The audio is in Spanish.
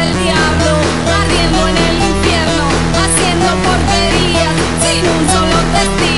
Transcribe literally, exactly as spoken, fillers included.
del diablo, ardiendo en el infierno, haciendo porquerías sin un solo testigo.